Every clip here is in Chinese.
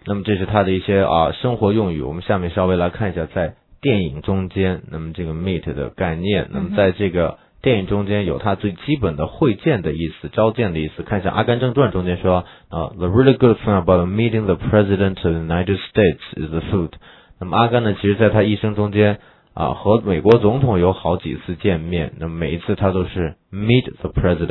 那么这是它的一些生活用语。我们下面稍微来看一下在电影中间，那么这个 meet 的概念，那么在这个电影中间有它最基本的会见的意思，召见的意思。看一下《阿甘正传》中间说The really good thing about meeting the president of the United States is the food。 那么阿甘呢，其实在他一生中间和美国总统有好几次见面，那么每一次他都是 meet the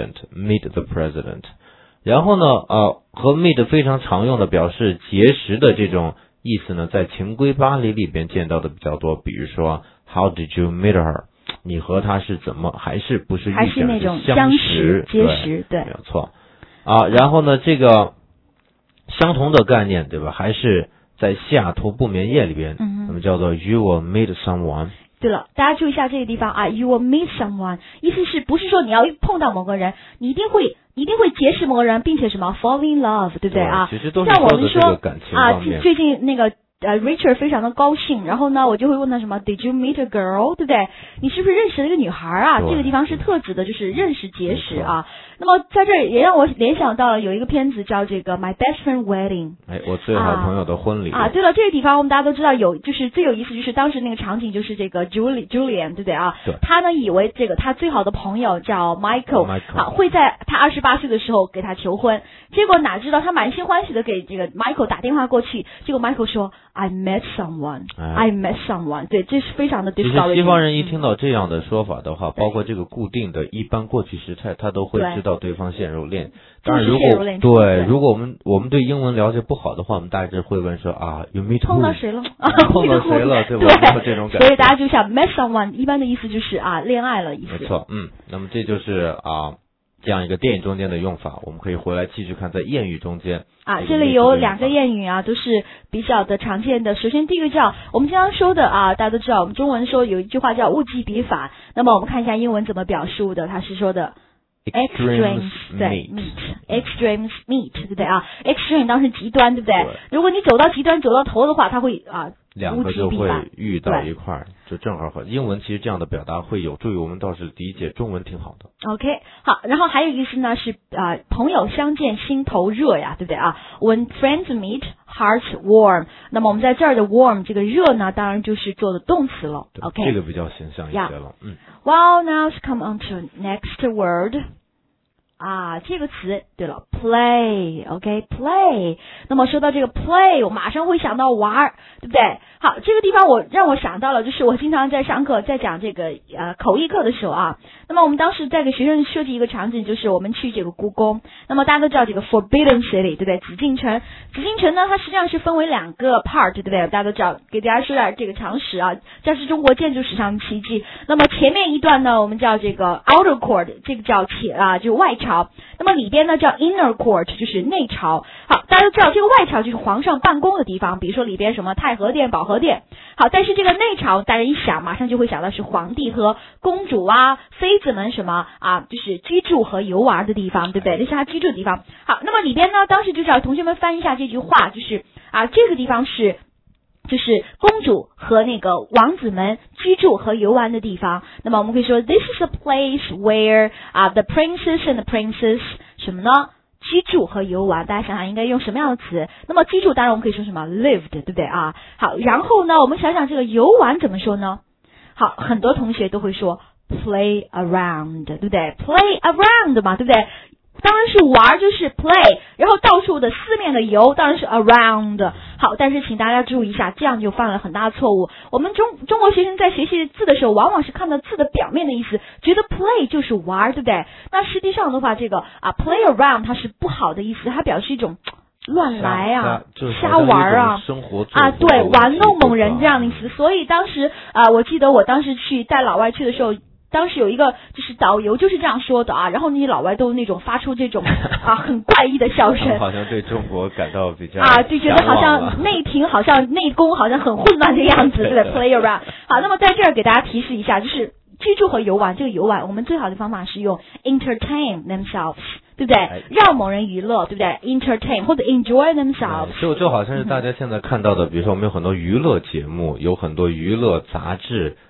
president。 然后呢和 meet 非常常用的表示结识的这种意思呢，在情归巴黎里边见到的比较多。比如说 How did you meet her？你和他是怎么还是不是遇见， 还是那种相识结识，对， 没有错然后呢这个相同的概念，对吧，还是在西雅图不眠夜里边，那么叫做 You will meet someone。 对了，大家注意一下这个地方You will meet someone， 意思是不是说你要碰到某个人，你一定会结识某个人，并且什么 fall in love， 对不对其实都是说的这个感情方面最近那个Richard 非常的高兴，然后呢我就会问他什么 Did you meet a girl， 对不对？你是不是认识了一个女孩这个地方是特指的就是认识结识那么在这儿也让我联想到了有一个片子叫这个 My Best Friend Wedding， 我最好朋友的婚礼对了，这个地方我们大家都知道就是最有意思，就是当时那个场景就是这个 Julian 对不对对， 他呢以为这个他最好的朋友叫 Michael 会在他28岁的时候给他求婚，结果哪知道他满心欢喜的给这个 Michael 打电话过去，结果 Michael 说I met someone， 对，这是非常的 discouraging。 其实西方人一听到这样的说法的话，包括这个固定的一般过去时态，他都会知道对方陷入恋。当然如果我们对英文了解不好的话，我们大致会问说you meet who， 碰到谁了碰到谁了，对吧？对，这种感觉。 所以大家就想 met someone 一般的意思就是恋爱了意思。 没错，那么这就是这样一个电影中间的用法。我们可以回来继续看在谚语中间这里有两个谚语都是比较的常见的。首先第一个叫我们经常说的大家都知道，我们中文说有一句话叫物极必反，那么我们看一下英文怎么表述的，它是说的extremes meet， 对不对extreme 当时极端，对不对？如果你走到极端走到头的话，它会两个就会遇到一块儿，就正好和英文其实这样的表达会有助于我们倒是理解中文挺好的。 OK 好，然后还有一个意思呢是朋友相见心头热呀，对不对When friends meet hearts warm， 那么我们在这儿的 warm 这个热呢当然就是做的动词了。 OK 这个比较形象一些了。 Well now let's come on to next word。这个词对了 play， OK play。 那么说到这个 play 我马上会想到玩，对不对？好，这个地方让我想到了，就是我经常在上课在讲这个口译课的时候那么我们当时在给学生设计一个场景，就是我们去这个故宫，那么大家都知道这个 Forbidden City 对不对？紫禁城呢它实际上是分为两个 part， 对不对？大家都知道，给大家说点这个常识这是中国建筑史上的奇迹。那么前面一段呢我们叫这个 outer court， 这个叫就外朝，那么里边呢叫 inner court， 就是内朝。好，大家都知道这个外朝就是皇上办公的地方，比如说里边什么太和殿、保和殿。好，但是这个内朝大家一想马上就会想到是皇帝和公主妃子们什么就是居住和游玩的地方，对不对？这是他居住的地方。好，那么里边呢当时就是同学们翻译一下这句话，就是这个地方就是公主和那个王子们居住和游玩的地方。那么我们可以说 This is a place where the princess and the princess 什么呢？居住和游玩，大家想想应该用什么样的词？那么居住当然我们可以说什么 lived， 对不对好，然后呢我们想想这个游玩怎么说呢？好，很多同学都会说 play around， 对不对？ play around 嘛，对不对？当然是玩就是 play， 然后到处的四面的游当然是 around。 好，但是请大家注意一下，这样就犯了很大的错误。我们中国学生在学习字的时候往往是看到字的表面的意思，觉得 play 就是玩，对不对？那实际上的话这个play around 它是不好的意思，它表示一种乱来瞎玩生活对，玩弄某人这样的意思。所以当时我记得我当时去带老外去的时候，当时有一个就是导游就是这样说的然后那些老外都那种发出这种很怪异的笑声， 好像对中国感到比较就觉得好像内廷好像内宫好像很混乱的样子，对不对？play around。 好，那么在这儿给大家提示一下，就是居住和游玩，这个游玩我们最好的方法是用 entertain themselves， 对不对？让某人娱乐，对不对？ entertain 或者 enjoy themselves。 就好像是大家现在看到的，比如说我们有很多娱乐节目，有很多娱乐杂志，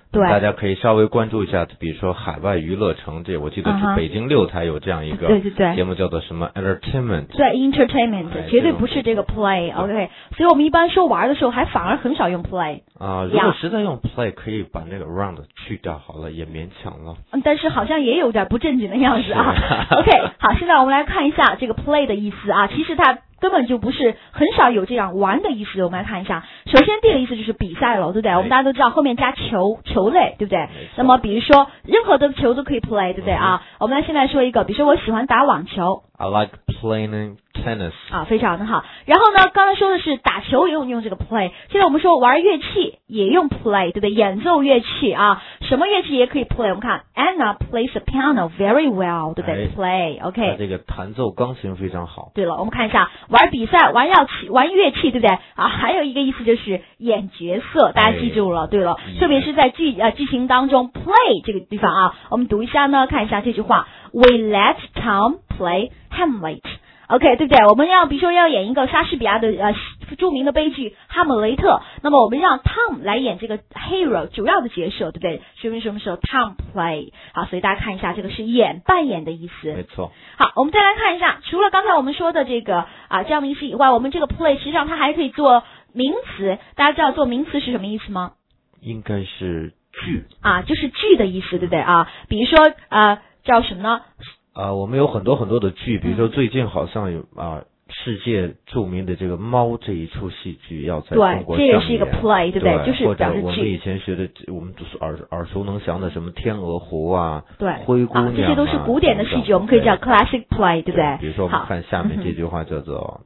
对， 大家可以稍微关注一下，比如说海外娱乐城，这我记得是北京6台有这样一个节目叫做什么 entertainment， 对 entertainment， 绝对不是这个 play，OK， 所以我们一般说玩的时候还反而很少用 play。 如果实在用 play， 可以把那个 round 去掉好了，也勉强了。 但是好像也有点不正经的样子啊。OK， 好，现在我们来看一下这个 play 的意思啊，其实它根本就不是很少有这样玩的意思。我们来看一下，首先第一个意思就是比赛了，对不对？我们大家都知道后面加球类，对不对？那么比如说任何的球都可以 play， 对不对啊？我们来现在说一个，比如说我喜欢打网球。 I like playing tennis。 非常的好。然后呢，刚才说的是打球也用这个 play， 现在我们说玩乐器也用 play， 对不对？演奏乐器啊，什么乐器也可以 play。我们看 Anna plays the piano very well， 对不对？play，OK。 这个弹奏钢琴非常好。 对了，我们看一下玩比赛、玩乐器，对不对？还有一个意思就是演角色，大家记住了。对了，特别是在剧情当中 play 这个地方啊，我们读一下呢，看一下这句话 ：We let Tom play Hamlet。OK， 对不对？我们比如说要演一个莎士比亚的著名的悲剧《哈姆雷特》，那么我们让 Tom 来演这个 hero 主要的角色，对不对？什么时候 Tom play？ 好，所以大家看一下，这个是扮演的意思。 没错。 好，我们再来看一下，除了刚才我们说的这个这样的意思以外，我们这个 play 实际上它还可以做名词。大家知道做名词是什么意思吗？ 应该是剧就是剧的意思，对不对啊？比如说叫什么呢？ 我们有很多很多的剧，比如说最近好像有世界著名的这个猫这一出戏剧要在中国上演， 对，这也是一个 play， 对不对？就是表示剧。 或者我们以前学的，我们耳熟能详的什么天鹅湖对， 灰姑娘这些都是古典的戏剧，我们可以叫 classic play， 对不对？ 比如说我们看下面这句话叫做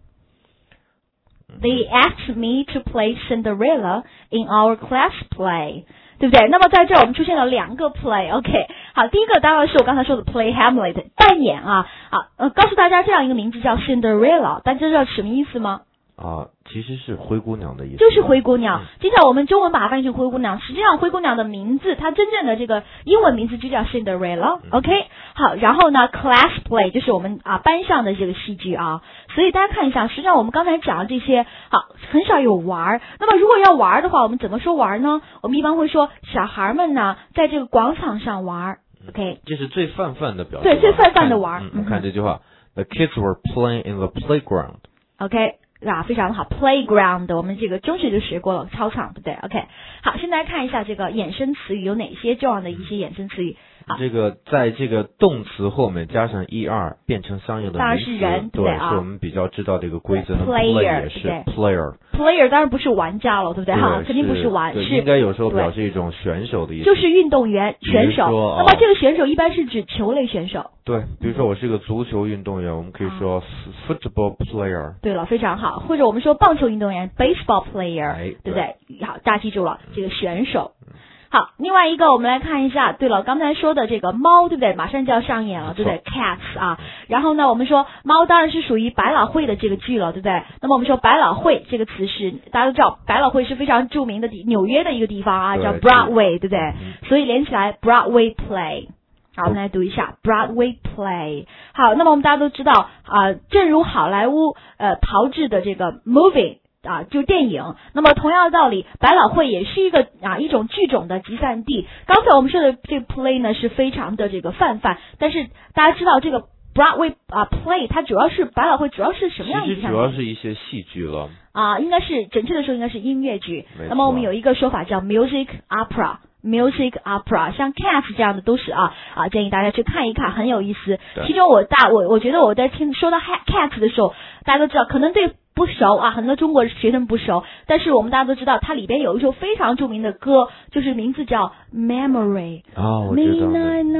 They asked me to play Cinderella in our class play。对不对？那么在这儿我们出现了2个 play，OK， 好，第一个当然是我刚才说的 play Hamlet 扮演告诉大家这样一个名字叫 Cinderella， 大家知道什么意思吗？ 其实是灰姑娘的意思， 就是灰姑娘。经常我们中文把它翻译成灰姑娘，实际上灰姑娘的名字，它真正的这个英文名字就叫 Cinderella，OK。好，然后呢 ，class play 就是我们班上的这个戏剧所以大家看一下，实际上我们刚才讲的这些很少有玩。那么如果要玩的话，我们怎么说玩呢？我们一般会说小孩们呢在这个广场上玩，OK。 这是最泛的表现。 对，最泛的玩。 我看这句话 ，The kids were playing in the playground。OK。 非常的好 ，playground 我们这个中学就学过了，操场，对不对 ？OK， 好，现在来看一下这个衍生词语有哪些重要的一些衍生词语。 这个在这个动词后面加上 er 变成相应的名词， 当然是人，对， 是我们比较知道这个规则。 player 也是 player。 player 当然不是玩家了，对不对？肯定不是玩，是应该有时候表示一种选手的意思， 就是运动员、选手。那么这个选手一般是指球类选手。 对，比如说我是一个足球运动员，我们可以说 football player。 对了，非常好。或者我们说棒球运动员 baseball player，对不对？好，大家记住了，这个选手。好，另外一个我们来看一下，对了，刚才说的这个猫，对不对？马上就要上演了，对不对 ？Cats 然后呢，我们说猫当然是属于百老汇的这个剧了，对不对？那么我们说百老汇这个词是大家都知道，百老汇是非常著名的纽约的一个地方叫 Broadway， 对不对？所以连起来 Broadway play。好，我们来读一下 Broadway play。好，那么我们大家都知道正如好莱坞炮制的这个 movie。就电影。那么同样的道理，百老汇也是一种剧种的集散地。刚才我们说的这个 play 呢是非常的这个泛，但是大家知道这个 Broadway play 它主要是百老汇主要是什么样的集散地？ 其实主要是一些戏剧了。 应该是准确的说应该是音乐剧。那么我们有一个说法叫 music opera。music opera 像 Cats 这样的都是建议大家去看一看，很有意思。其中我觉得我在说到 Cats 的时候，大家都知道可能对不熟很多中国学生不熟，但是我们大家都知道它里边有一首非常著名的歌，就是名字叫 Memory。 我知道。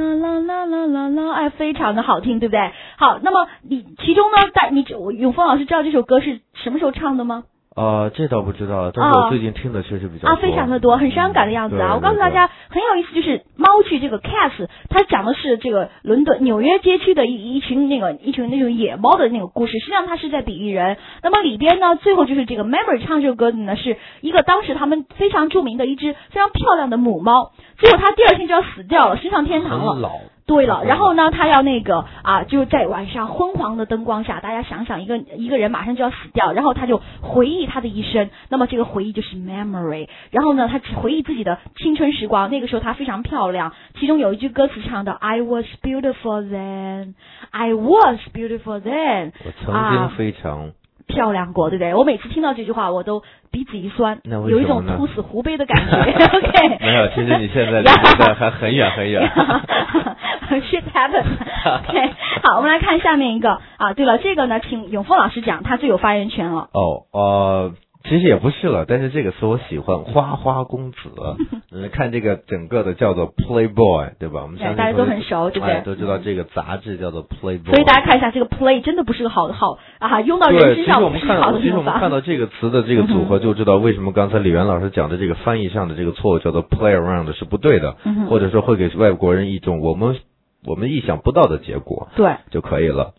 非常的好听，对不对？好，那么其中呢，永峰老师知道这首歌是什么时候唱的吗？ 这倒不知道，但是我最近听的确实比较多非常的多，很伤感的样子我告诉大家很有意思，就是猫剧这个 Cats， 它讲的是这个纽约街区的一群那种野猫的那个故事，实际上它是在比喻人。那么里边呢，最后就是这个 Memory 唱这首歌的呢，是一个当时他们非常著名的一只非常漂亮的母猫，结果它第2天就要死掉了，升上天堂了。 很老。 对了，然后呢，他要那个就是在晚上昏黄的灯光下，大家想想一个人马上就要死掉，然后他就回忆他的一生，那么这个回忆就是 memory， 然后呢，他回忆自己的青春时光，那个时候他非常漂亮，其中有一句歌词唱的 I was beautiful then， I was beautiful then， 我曾经非常漂亮过，对不对？我每次听到这句话，我都鼻子一酸， 有一种秃死狐悲的感觉。OK， 没有，其实你现在离现在还很远很远。 Shit happened。OK， 好，我们来看下面一个对了，这个呢，请永峰老师讲，他最有发言权了。 其实也不是了，但是这个词我喜欢，花花公子。看这个整个的叫做 Playboy， 对吧？我们相信大家都很熟，对不对？ 都知道这个杂志叫做 Playboy。 所以大家看一下，这个 Play 真的不是个好用到人身上不是好的其实我们看到这个词的这个组合，就知道为什么刚才李元老师讲的这个翻译上的这个错误叫做 play around 是不对的，或者说会给外国人一种我们意想不到的结果， 对， 就可以了。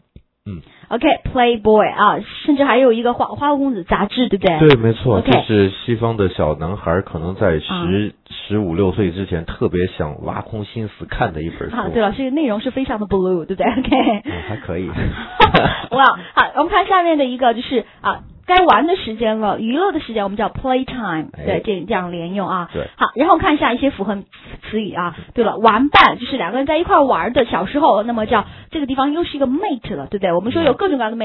OK，Playboy 甚至还有一个花花公子杂志，对不对？ 对，没错， Okay， 就是西方的小男孩可能在15、16岁之前特别想挖空心思看的一本书。 对了，这个内容是非常的 blue， 对不对 ？OK， 还可以。 哇，好，我们看下面的一个就是该玩的时间了，娱乐的时间我们叫 playtime， 对，这样连用对， 好，然后看一下一些符合词语对了，玩伴就是两个人在一块玩的，小时候，那么叫这个地方又是一个 mate 了，对不对？我们说有各种各样的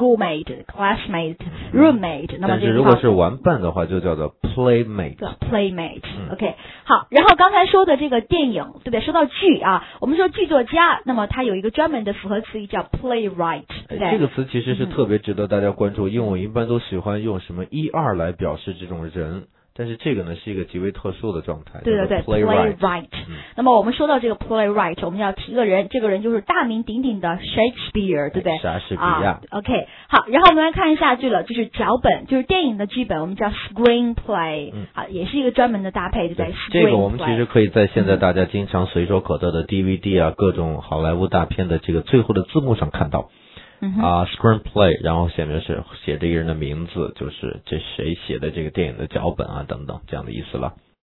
mate，schoolmate、classmate、roommate， 那么这个但是如果是玩伴的话，就叫做 playmate。OK， 好，然后刚才说的这个电影，对不对？说到剧我们说剧作家，那么它有一个专门的符合词语叫 playwright， 对不对？ 这个词其实是特别值得大家关注，因为我一般都喜欢用什么1、2来表示这种人，但是这个呢是一个极为特殊的状态。 对 playwright。那么我们说到这个 playwright， 我们要提个人，这个人就是大名鼎鼎的 Shakespeare， 对不对？ 莎士比亚。 OK， 好，然后我们来看一下就是脚本，就是电影的剧本，我们叫 screenplay，也是一个专门的搭配，对不对？ 这个我们其实可以在现在大家经常随手可得的 DVD 各种好莱坞大片的这个最后的字幕上看到。screenplay， 然后下面是写这个人的名字，就是这谁写的这个电影的脚本等等这样的意思了。